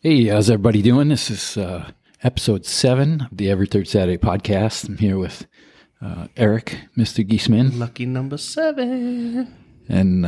Hey, how's everybody doing? This is episode 7 of the Every Third Saturday podcast. I'm here with Eric, Mr. Geisman. Lucky number 7. And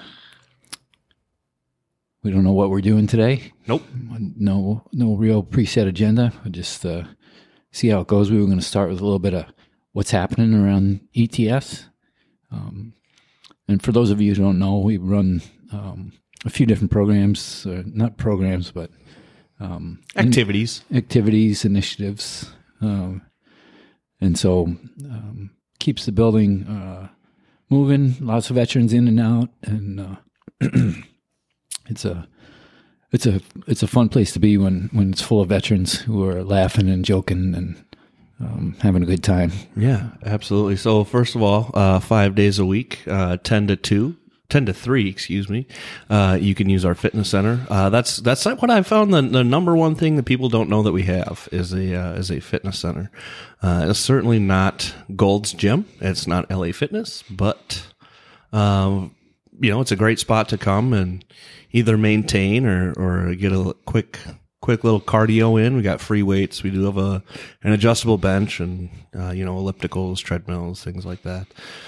we don't know what we're doing today. Nope. No real preset agenda. We'll just see how it goes. We were going to start with a little bit of what's happening around ETS. And for those of you who don't know, we run a few different programs, not programs, but Activities, initiatives, and so keeps the building moving. Lots of veterans in and out, and it's a fun place to be when it's full of veterans who are laughing and joking and having a good time. Yeah, absolutely. So first of all, 5 days a week, 10 to 3, excuse me. You can use our fitness center. That's what I found. The number one thing that people don't know that we have is a fitness center. It's certainly not Gold's Gym. It's not LA Fitness, but it's a great spot to come and either maintain or get a quick little cardio in. We got free weights. We do have an adjustable bench and ellipticals, treadmills, things like that.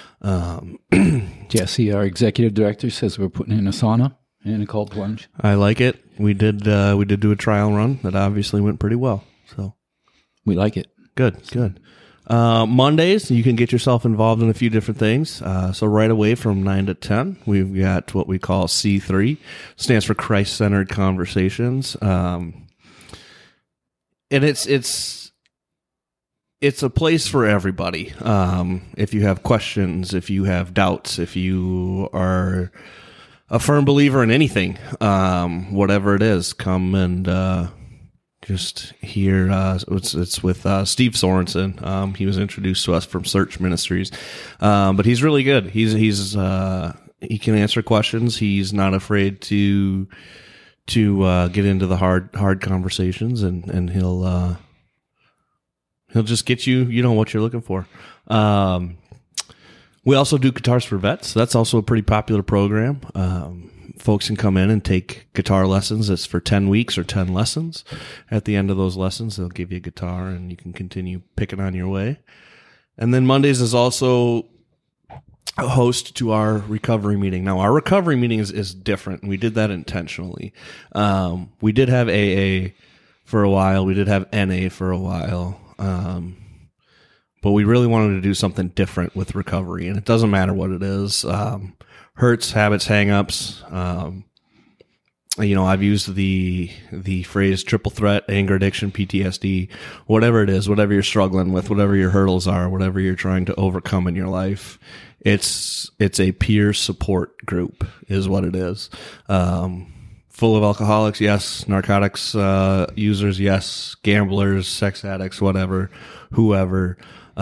Jesse, our executive director, says we're putting in a sauna and a cold plunge. I like it. We did do a trial run that obviously went pretty well. So we like it. Good. Mondays, you can get yourself involved in a few different things. So right away from 9 to 10, we've got what we call C3, stands for Christ-Centered Conversations. And it's a place for everybody. If you have questions, if you have doubts, if you are a firm believer in anything, whatever it is, come and just hear. It's with Steve Sorensen. He was introduced to us from Search Ministries, but he's really good. He can answer questions. He's not afraid to get into the hard conversations, and he'll just get you what you're looking for. We also do Guitars for Vets. That's also a pretty popular program. Folks can come in and take guitar lessons. It's for 10 weeks or 10 lessons. At the end of those lessons, they'll give you a guitar, and you can continue picking on your way. And then Mondays is also a host to our recovery meeting. Now, our recovery meeting is different, and we did that intentionally. We did have AA for a while. We did have NA for a while. But we really wanted to do something different with recovery, and it doesn't matter what it is. Hurts, habits, hang-ups. I've used the phrase triple threat, anger addiction, PTSD, whatever it is, whatever you're struggling with, whatever your hurdles are, whatever you're trying to overcome in your life. It's a peer support group is what it is. Full of alcoholics, yes. Narcotics users, yes. Gamblers, sex addicts, whatever, whoever.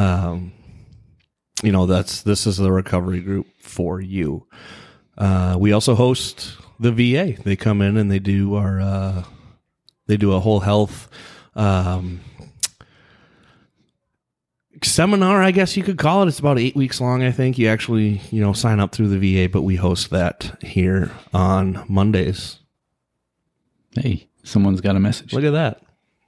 This is the recovery group for you. We also host the VA. They come in and they do a whole health seminar, I guess you could call it. It's about 8 weeks long, I think. You actually, sign up through the VA, but we host that here on Mondays. Hey, someone's got a message. Look at that.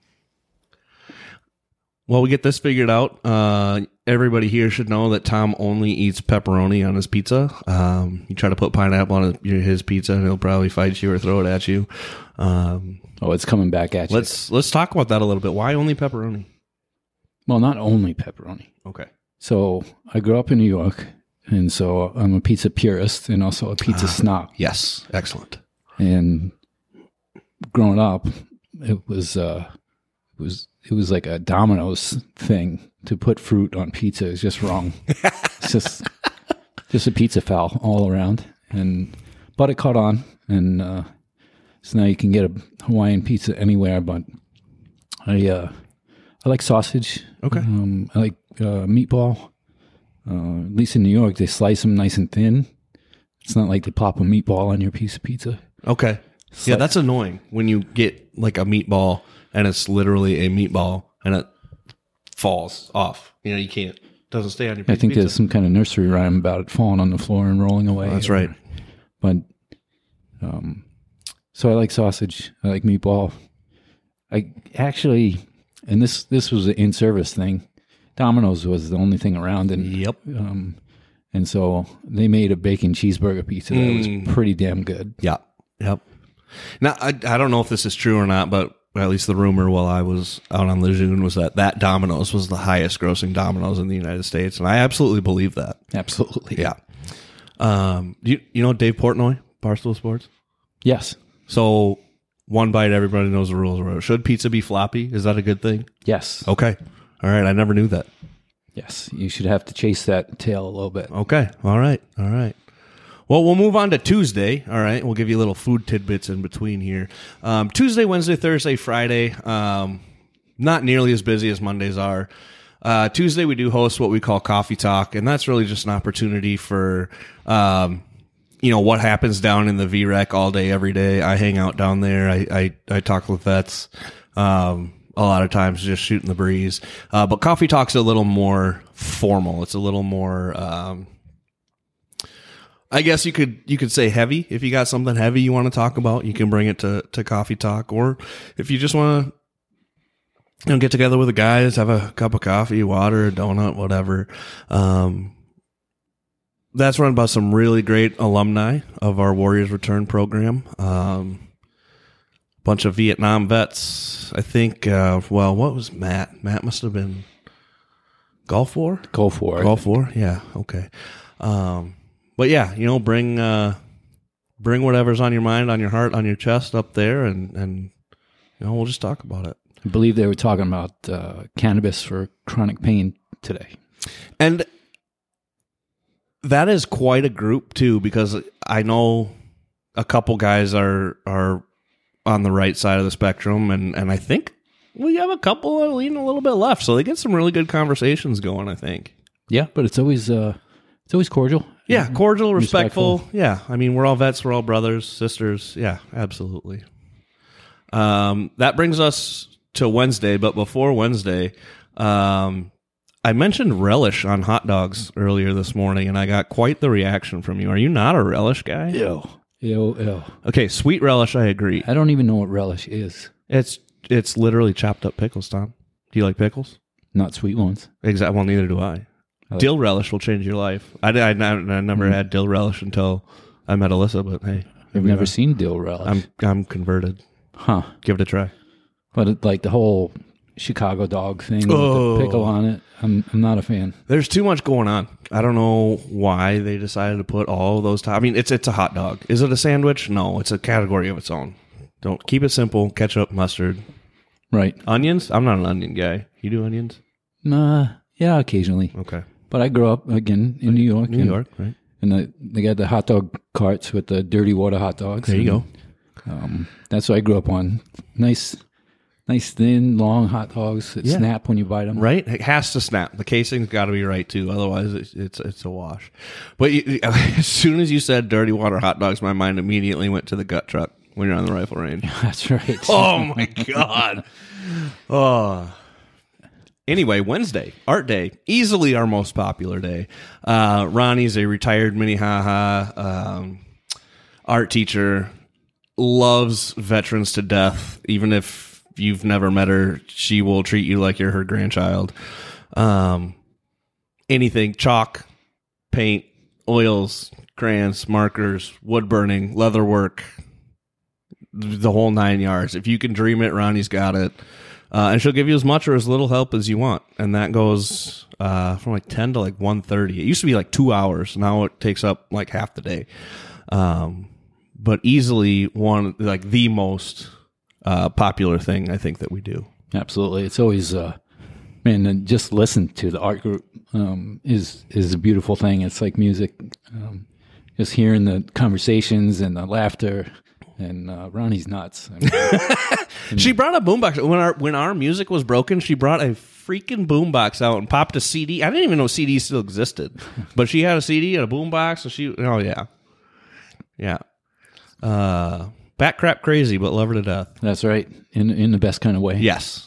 Well, we get this figured out. Everybody here should know that Tom only eats pepperoni on his pizza. You try to put pineapple on his pizza, and he'll probably fight you or throw it at you. It's coming back at you. Let's talk about that a little bit. Why only pepperoni? Well, not only pepperoni. Okay. So I grew up in New York, and so I'm a pizza purist and also a pizza snob. Yes, excellent. And growing up, it was like a Domino's thing to put fruit on pizza is just wrong. It's just a pizza foul all around. But it caught on, and so now you can get a Hawaiian pizza anywhere. But I like sausage. Okay. I like meatball. At least in New York, they slice them nice and thin. It's not like they plop a meatball on your piece of pizza. Okay. Yeah, that's annoying when you get like a meatball and it's literally a meatball and it falls off. You can't. Doesn't stay on your piece I think of pizza. there's some kind of nursery rhyme about it falling on the floor and rolling away. That's right. But so I like sausage. I like meatball. I actually, and this was an in-service thing. Domino's was the only thing around, and Yep. And so they made a bacon cheeseburger pizza that was pretty damn good. Yeah. Yep. Now, I don't know if this is true or not, but at least the rumor while I was out on Lejeune was that Domino's was the highest grossing Domino's in the United States. And I absolutely believe that. Absolutely. Yeah. You know Dave Portnoy, Barstool Sports? Yes. So one bite, everybody knows the rules. Should pizza be floppy? Is that a good thing? Yes. Okay. All right. I never knew that. Yes. You should have to chase that tail a little bit. Okay. All right. Well, we'll move on to Tuesday. All right. We'll give you little food tidbits in between here. Tuesday, Wednesday, Thursday, Friday. Not nearly as busy as Mondays are. Tuesday, we do host what we call Coffee Talk, and that's really just an opportunity for, what happens down in the VREC all day, every day. I hang out down there. I talk with vets. A lot of times just shooting the breeze. But Coffee Talk's a little more formal. It's a little more, I guess you could say heavy. If you got something heavy you want to talk about, you can bring it to Coffee Talk. Or if you just want to get together with the guys, have a cup of coffee, water, a donut, whatever. That's run by some really great alumni of our Warriors Return program. Bunch of Vietnam vets, I think. What was Matt? Matt must have been Gulf War? Gulf War. Gulf War? Yeah, okay. But yeah, bring whatever's on your mind, on your heart, on your chest up there, and we'll just talk about it. I believe they were talking about cannabis for chronic pain today. And that is quite a group, too, because I know a couple guys are on the right side of the spectrum, and I think we have a couple that lean a little bit left, so they get some really good conversations going, I think. Yeah, but it's always cordial. Yeah, cordial, respectful. Yeah, I mean, we're all vets, we're all brothers, sisters. Yeah, absolutely. That brings us to Wednesday, but before Wednesday, I mentioned relish on hot dogs earlier this morning, and I got quite the reaction from you. Are you not a relish guy? Ew. Okay, sweet relish, I agree. I don't even know what relish is. It's literally chopped up pickles, Tom. Do you like pickles? Not sweet ones. Exactly. Well, neither do I. Dill relish will change your life. I never had dill relish until I met Alyssa, but hey. I've never seen dill relish. I'm converted. Huh. Give it a try. But like the whole Chicago dog thing with the pickle on it, I'm not a fan. There's too much going on. I don't know why they decided to put all of those. I mean, it's a hot dog. Is it a sandwich? No, it's a category of its own. Don't keep it simple. Ketchup, mustard. Right. Onions? I'm not an onion guy. You do onions? Yeah, occasionally. Okay. But I grew up, again, in New York. New York, right. And they got the hot dog carts with the dirty water hot dogs. There you go. That's what I grew up on. Nice, thin, long hot dogs that snap when you bite them. Right? It has to snap. The casing's got to be right, too. Otherwise, it's a wash. But as soon as you said dirty water hot dogs, my mind immediately went to the gut truck when you're on the rifle range. That's right. Oh, my God. Oh. Anyway, Wednesday, Art Day, easily our most popular day. Ronnie's a retired Minnehaha art teacher, loves veterans to death. Even if you've never met her, she will treat you like you're her grandchild. Anything, chalk, paint, oils, crayons, markers, wood burning, leather work, the whole 9 yards. If you can dream it, Ronnie's got it. And she'll give you as much or as little help as you want. And that goes from like 10 to like 1:30. It used to be like 2 hours. Now it takes up like half the day. But easily the most popular thing I think that we do. Absolutely. It's always, and just listen to the art group is a beautiful thing. It's like music. Just hearing the conversations and the laughter. And Ronnie's nuts. I mean, she brought a boombox when our music was broken. She brought a freaking boombox out and popped a CD. I didn't even know CDs still existed, but she had a CD and a boombox. And bat crap crazy, but love her to death. That's right, in the best kind of way. Yes.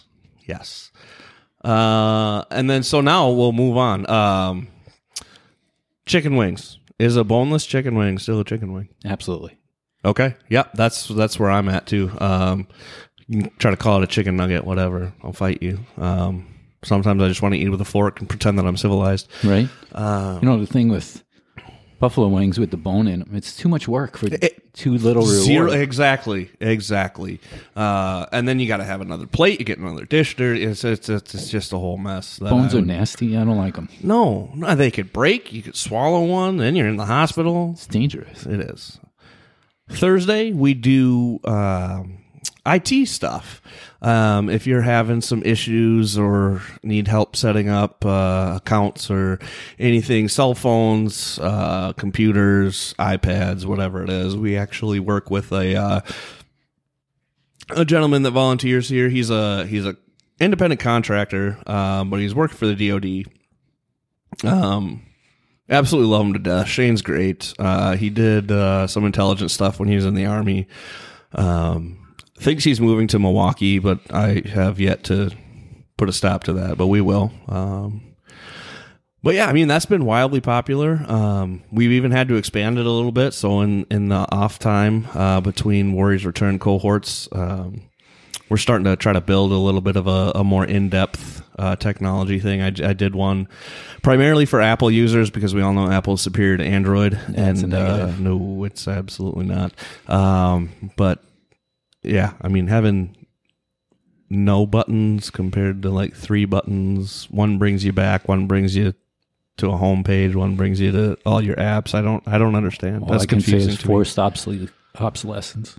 And then so now we'll move on. Chicken wings. Is a boneless chicken wing still a chicken wing? Absolutely. Okay. Yep. That's where I'm at too. You can try to call it a chicken nugget, whatever. I'll fight you. Sometimes I just want to eat with a fork and pretend that I'm civilized. Right. The thing with buffalo wings with the bone in them, it's too much work for too little reward. Exactly. And then you got to have another plate. You get another dish. It's just a whole mess. Bones are nasty. I don't like them. No, they could break. You could swallow one. Then you're in the hospital. It's dangerous. It is. Thursday, we do IT stuff. If you're having some issues or need help setting up accounts or anything, cell phones, computers, iPads, whatever it is, we actually work with a gentleman that volunteers here. He's a independent contractor, but he's worked for the DoD. Absolutely love him to death. Shane's great. He did some intelligence stuff when he was in the Army. Thinks he's moving to Milwaukee, but I have yet to put a stop to that, but we will. But yeah, I mean, that's been wildly popular. We've even had to expand it a little bit. So in the off time between Warriors Return cohorts, we're starting to try to build a little bit of a more in-depth technology thing. I did one primarily for Apple users because we all know Apple is superior to Android. That's a negative. No, it's absolutely not. But yeah, I mean, having no buttons compared to like 3 buttons, one brings you back, one brings you to a home page, one brings you to all your apps. I don't understand. All That's I can say confusing is to me. forced obsolescence.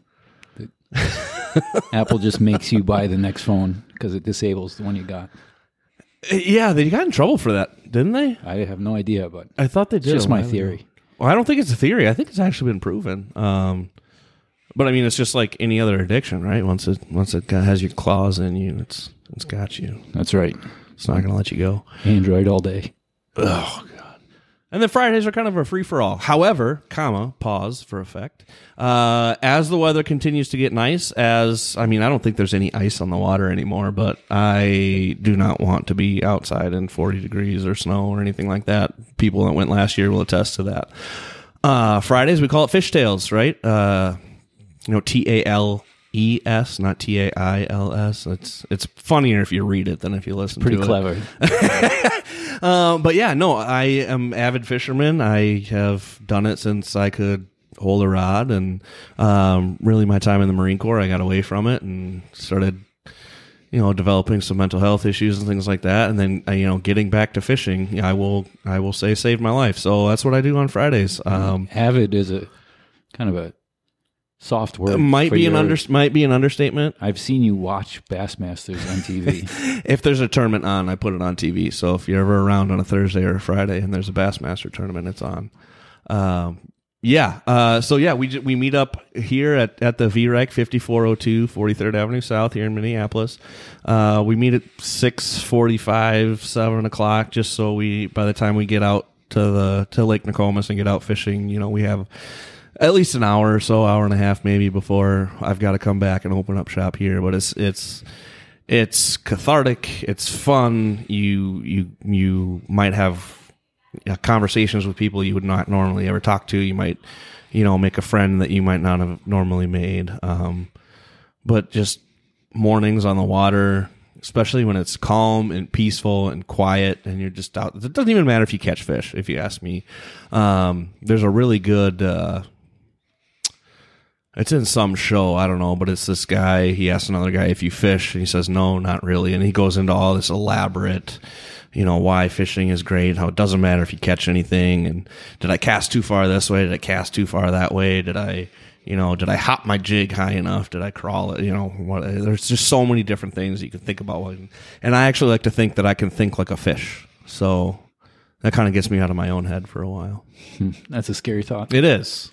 Apple just makes you buy the next phone because it disables the one you got. Yeah, they got in trouble for that, didn't they? I have no idea, but I thought they it's did. just my theory. Well, I don't think it's a theory. I think it's actually been proven. But I mean, it's just like any other addiction, right? Once it has your claws in you, it's got you. That's right. It's not going to let you go. Android all day. Oh God. And then Fridays are kind of a free for all. However, pause for effect. As the weather continues to get nice, I don't think there's any ice on the water anymore, but I do not want to be outside in 40 degrees or snow or anything like that. People that went last year will attest to that. Fridays, we call it Fishtails, right? TALES, not TAILS. It's funnier if you read it than if you listen to it. Pretty clever. But yeah, no, I am avid fisherman. I have done it since I could hold a rod, and really my time in the Marine Corps, I got away from it and started, developing some mental health issues and things like that. And then, getting back to fishing, I will say saved my life. So that's what I do on Fridays. Avid is a kind of a soft word. Might be an understatement. I've seen you watch Bassmasters on TV. If there's a tournament on, I put it on TV. So if you're ever around on a Thursday or a Friday and there's a Bassmaster tournament, it's on. We meet up here at the VREC 5402 43rd Avenue South here in Minneapolis. We meet at 6:45, 7 o'clock, just so by the time we get out to Lake Nokomis and get out fishing, we have at least an hour or so, hour and a half maybe, before I've got to come back and open up shop here. But it's cathartic. It's fun. You might have conversations with people you would not normally ever talk to. You might, make a friend that you might not have normally made. But just mornings on the water, especially when it's calm and peaceful and quiet and you're just out. It doesn't even matter if you catch fish, if you ask me. There's a really good... It's in some show, I don't know, but it's this guy, he asks another guy if you fish, and he says, no, not really. And he goes into all this elaborate, why fishing is great, how it doesn't matter if you catch anything, and did I cast too far this way, did I cast too far that way, did I hop my jig high enough, did I crawl it, there's just so many different things you can think about. And I actually like to think that I can think like a fish, so that kind of gets me out of my own head for a while. That's a scary thought. It is.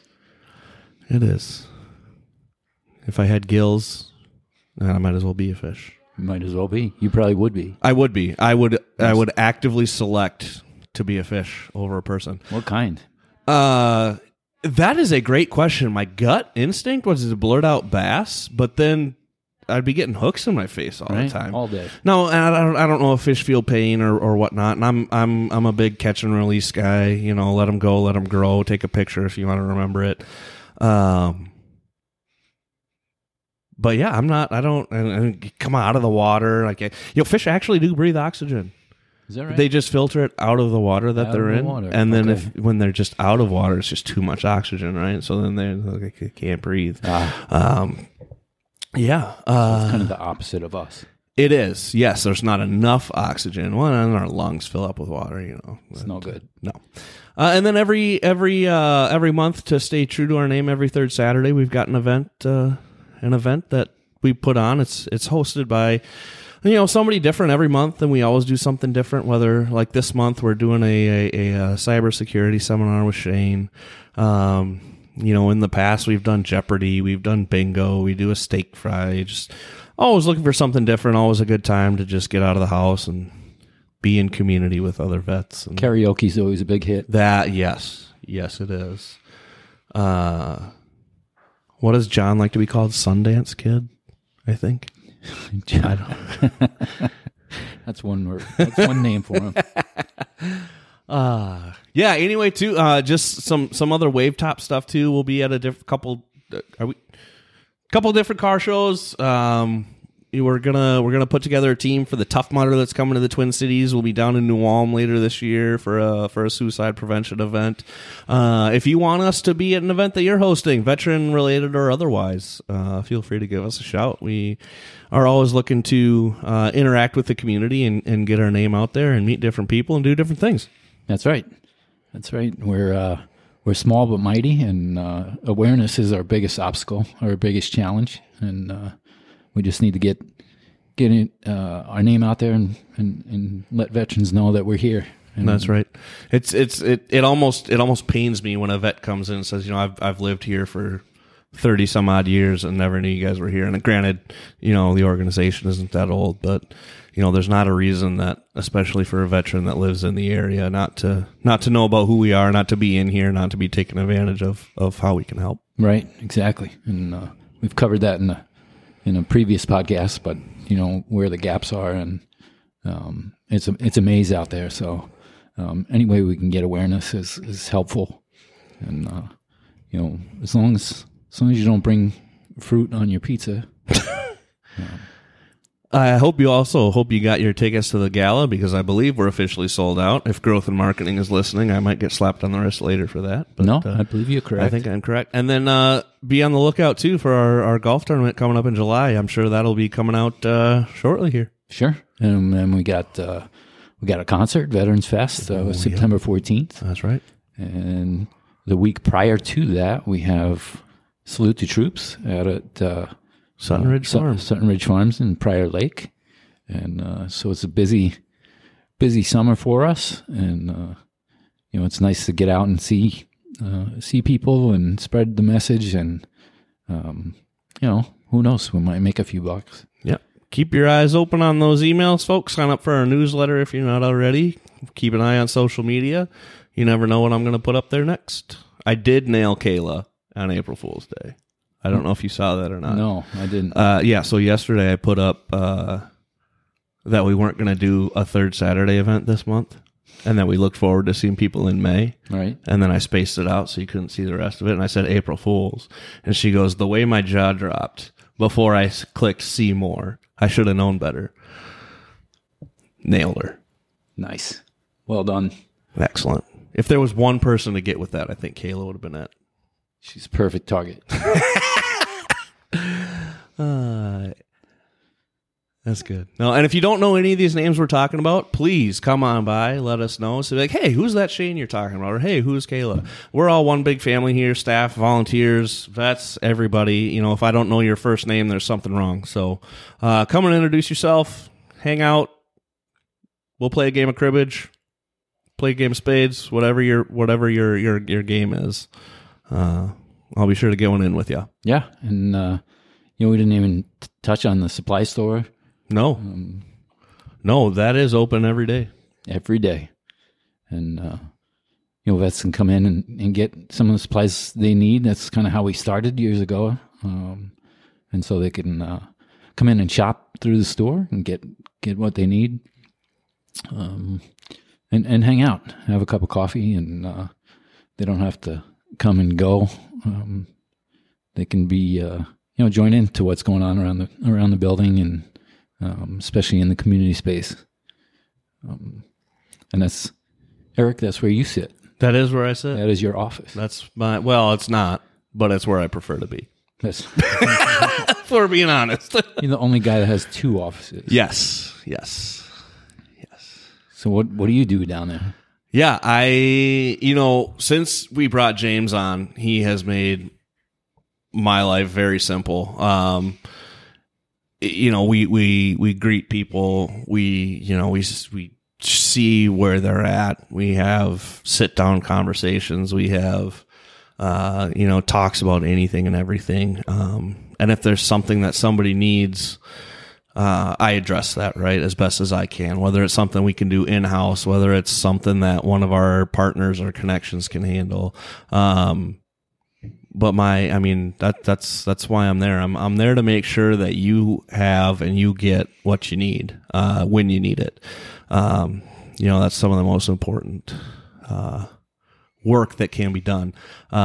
If I had gills, I might as well be a fish. You might as well be. You probably would be. I would be. I would actively select to be a fish over a person. What kind? That is a great question. My gut instinct was to blurt out bass, but then I'd be getting hooks in my face all the time, all day. No, and I don't know if fish feel pain or whatnot. And I'm a big catch and release guy. Let them go, let them grow. Take a picture if you want to remember it. But yeah, I don't come out of the water. Like, fish actually do breathe oxygen. Is that right? They just filter it out of the water that they're in. And then when they're just out of water, it's just too much oxygen, right? So then they can't breathe. Yeah. So it's kind of the opposite of us. It is. Yes, there's not enough oxygen. Well, and our lungs fill up with water, It's no good. No. And then every month, to stay true to our name, every third Saturday, we've got an event that we put on. It's hosted by somebody different every month, and we always do something different. Whether like this month we're doing a cybersecurity seminar with Shane. In the past we've done Jeopardy, we've done bingo, we do a steak fry. Just always looking for something different. Always a good time to just get out of the house and be in community with other vets. And karaoke's always a big hit. Yes, it is. What does John like to be called? Sundance Kid, I think. That's one word. That's one name for him. Anyway, too, just some other wave top stuff too. We'll be at a couple different car shows. We're gonna put together a team for the Tough Mudder that's coming to the Twin Cities. We'll be down in New Ulm later this year for a suicide prevention event. If you want us to be at an event that you're hosting, veteran related or otherwise, feel free to give us a shout. We are always looking to interact with the community and get our name out there and meet different people and do different things. That's right. We're small but mighty, and awareness is our biggest obstacle, our biggest challenge, and we just need to get our name out there and let veterans know that we're here. And that's right. It almost pains me when a vet comes in and says, I've lived here for 30 some odd years and never knew you guys were here. And granted, the organization isn't that old, but there's not a reason that, especially for a veteran that lives in the area, not to know about who we are, not to be in here, not to be taken advantage of how we can help. Right. Exactly. And we've covered that in a previous podcast, but where the gaps are, and it's a maze out there. So any way we can get awareness is helpful, and as long as you don't bring fruit on your pizza. I hope you got your tickets to the gala, because I believe we're officially sold out. If Growth and Marketing is listening, I might get slapped on the wrist later for that. But, no, I believe you're correct. I think I'm correct. And then be on the lookout, too, for our golf tournament coming up in July. I'm sure that'll be coming out shortly here. Sure. And then we got a concert, Veterans Fest, September 14th. That's right. And the week prior to that, we have Salute to Troops out at Sutton Ridge Farms. Sutton Ridge Farms in Prior Lake. And so it's a busy summer for us. And, it's nice to get out and see people and spread the message. And, who knows? We might make a few bucks. Yep. Keep your eyes open on those emails, folks. Sign up for our newsletter if you're not already. Keep an eye on social media. You never know what I'm going to put up there next. I did nail Kayla on April Fool's Day. I don't know if you saw that or not. No, I didn't. So yesterday I put up that we weren't going to do a third Saturday event this month, and that we looked forward to seeing people in May. Right. And then I spaced it out so you couldn't see the rest of it, and I said April Fools. And she goes, the way my jaw dropped before I clicked see more, I should have known better. Nailed her. Nice. Well done. Excellent. If there was one person to get with that, I think Kayla would have been it. She's a perfect target. That's good. No, and if you don't know any of these names we're talking about, please come on by, let us know. So like, hey, who's that Shane you're talking about? Or hey, who's Kayla? We're all one big family here, staff, volunteers, vets, everybody. If I don't know your first name, there's something wrong. So come and introduce yourself, hang out. We'll play a game of cribbage, play a game of spades, whatever your game is. I'll be sure to get one in with you. Yeah, and we didn't even touch on the supply store. No, no, that is open every day. Every day, and vets can come in and get some of the supplies they need. That's kind of how we started years ago, and so they can come in and shop through the store and get what they need, and hang out, have a cup of coffee, and they don't have to come and go. They can be join into what's going on around the building, and especially in the community space. And that's, Eric, that's where you sit. That is where I sit. That is your office. That's well, it's not, but it's where I prefer to be. That's For being honest. You're the only guy that has 2 offices. Yes. So what do you do down there? Yeah, since we brought James on, he has made my life very simple. We greet people. We see where they're at. We have sit down conversations. We have, talks about anything and everything. And if there's something that somebody needs, I address that, right, as best as I can, whether it's something we can do in-house, whether it's something that one of our partners or connections can handle. But that's why I'm there. I'm there to make sure that you have and you get what you need, when you need it. That's some of the most important, work that can be done.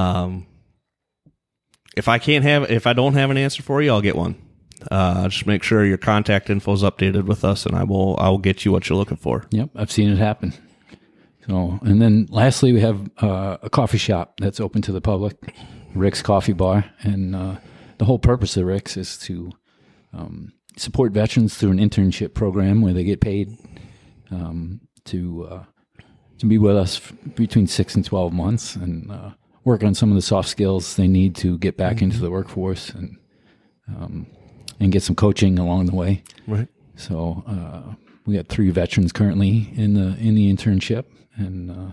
If I don't have an answer for you, I'll get one. Just make sure your contact info is updated with us, and I will get you what you're looking for. Yep, I've seen it happen. So, and then lastly, we have a coffee shop that's open to the public, Rick's Coffee Bar, and the whole purpose of Rick's is to support veterans through an internship program where they get paid to be with us between 6 and 12 months and work on some of the soft skills they need to get back into the workforce and get some coaching along the way. Right. So we got 3 veterans currently in the internship, and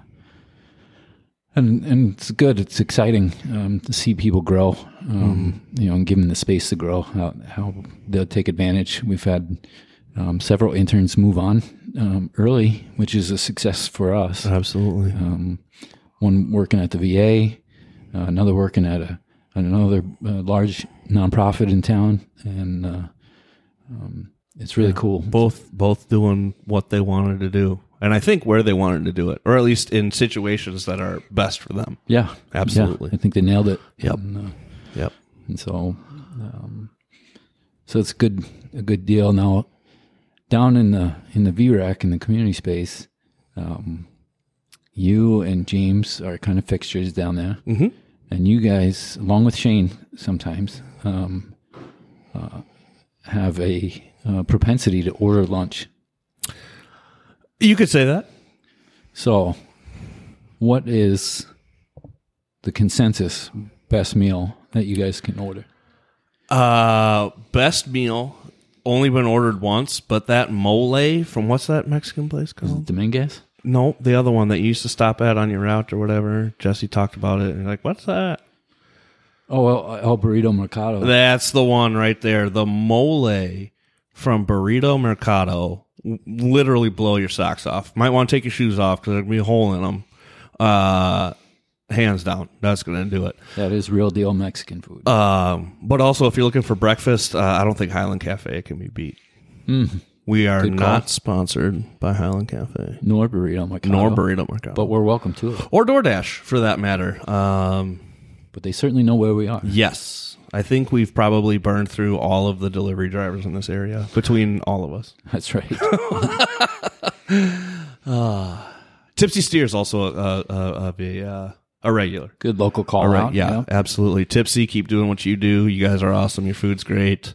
it's good. It's exciting to see people grow, and give them the space to grow. How they'll take advantage. We've had several interns move on early, which is a success for us. Absolutely. One working at the VA, another working at another large nonprofit in town, and it's really cool. Both doing what they wanted to do, and I think where they wanted to do it, or at least in situations that are best for them. Yeah, absolutely. Yeah, I think they nailed it. Yep. Yep. And so it's a good deal. Now, down in the VRAC in the community space, you and James are kind of fixtures down there. Mm-hmm. And you guys, along with Shane, sometimes have a propensity to order lunch. You could say that. So, what is the consensus best meal that you guys can order? Best meal, only been ordered once, but that mole from what's that Mexican place called? Dominguez? No, the other one that you used to stop at on your route or whatever. Jesse talked about it. And you're like, what's that? Oh, well, El Burrito Mercado. That's the one right there. The mole from Burrito Mercado. Literally blow your socks off. Might want to take your shoes off because there'd be a hole in them. Hands down. That's going to do it. That is real deal Mexican food. But also, if you're looking for breakfast, I don't think Highland Cafe can be beat. We are not sponsored by Highland Cafe. Nor Burrito Mercado. But we're welcome to it. Or DoorDash, for that matter. But they certainly know where we are. Yes. I think we've probably burned through all of the delivery drivers in this area, between all of us. That's right. Tipsy Steer is also a regular. Good local call out. Yeah, absolutely. Tipsy, keep doing what you do. You guys are awesome. Your food's great.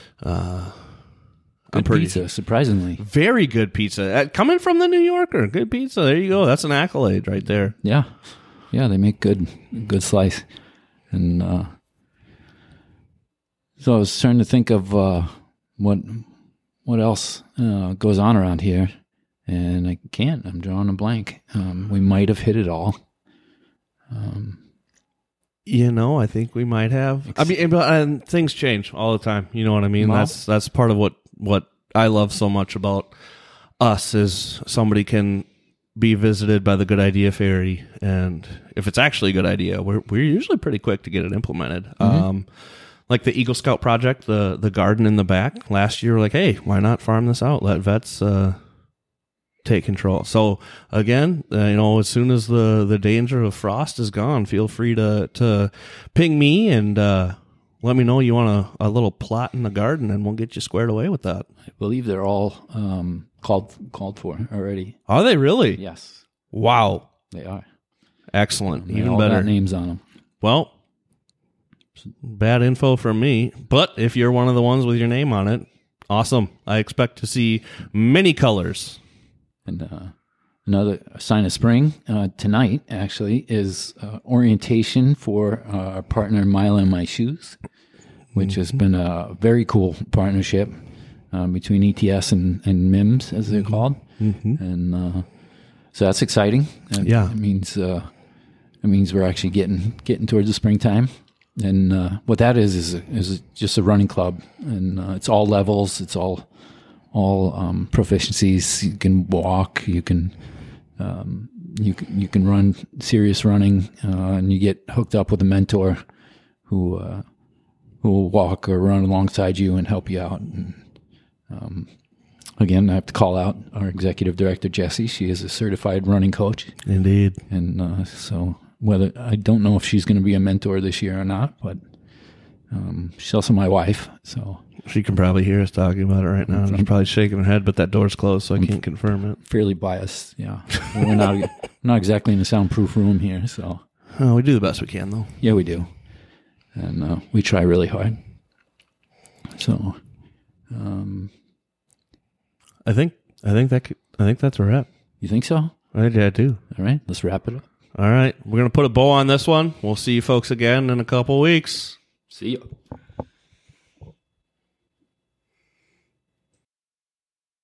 Good pizza, surprisingly. Very good pizza. Coming from the New Yorker, good pizza. There you go. That's an accolade right there. Yeah. Yeah, they make good slice. And so I was trying to think of what else goes on around here, and I can't. I'm drawing a blank. We might have hit it all. I think we might have. And things change all the time. You know what I mean? Well, that's part of what I love so much about us is somebody can be visited by the Good Idea Fairy, and if it's actually a good idea, we're usually pretty quick to get it implemented. Mm-hmm. Like the Eagle Scout project, the garden in the back last year, we're like, hey, why not farm this out? Let vets take control. So again, as soon as the danger of frost is gone, feel free to ping me, and let me know you want a little plot in the garden, and we'll get you squared away with that. I believe they're all called for already. Are they really? Yes, Wow. they are. Excellent. They Even all better. got names on them. Well, bad info from me, but if you're one of the ones with your name on it, awesome. I expect to see many colors. And another sign of spring tonight, actually, is orientation for our partner Mila and My Shoes, which has been a very cool partnership between ETS and MIMS, as they're called. And so that's exciting. Yeah. It means we're actually getting towards the springtime. And what that is just a running club, and it's all levels. It's all proficiencies. You can walk. You can run serious running, and you get hooked up with a mentor who will walk or run alongside you and help you out. And, again, I have to call out our executive director, Jessie. She is a certified running coach. Indeed. And so whether I don't know if she's going to be a mentor this year or not, but she's also my wife. So She can probably hear us talking about it right now. She's probably shaking her head, but that door's closed, so I can't confirm it. fairly biased. Yeah, we're not exactly in a soundproof room here. So Oh, we do the best we can, though. yeah, we do, and we try really hard. So I think that's a wrap. you think so? I do. All right, let's wrap it up. All right, we're gonna put a bow on this one. We'll see you folks again in a couple weeks. See you.